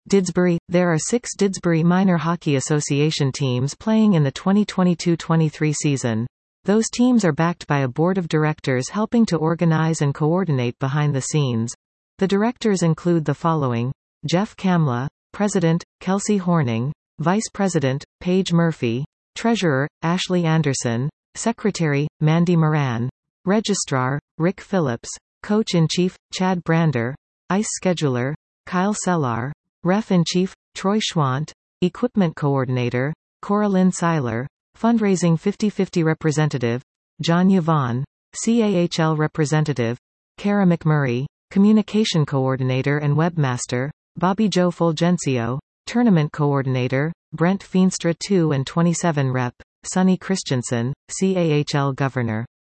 Didsbury. There are 6 Didsbury Minor Hockey Association teams playing in the 2022-23 season. Those teams are backed by a board of directors helping to organize and coordinate behind the scenes. The directors include the following: Jeff Kamla, President, Kelsey Horning, Vice President, Paige Murphy, Treasurer, Ashley Anderson, Secretary, Mandy Moran, Registrar, Rick Phillips, Coach-in-Chief, Chad Brander, Ice Scheduler, Kyle Sellar, Ref-in-Chief, Troy Schwant, Equipment Coordinator, Coralyn Seiler, Fundraising 50/50 Representative, John Yvonne, CAHL Representative, Kara McMurray, Communication Coordinator and Webmaster, Bobby Joe Fulgencio, Tournament Coordinator, Brent Feenstra 2 and 27 Rep, Sonny Christensen, CAHL Governor.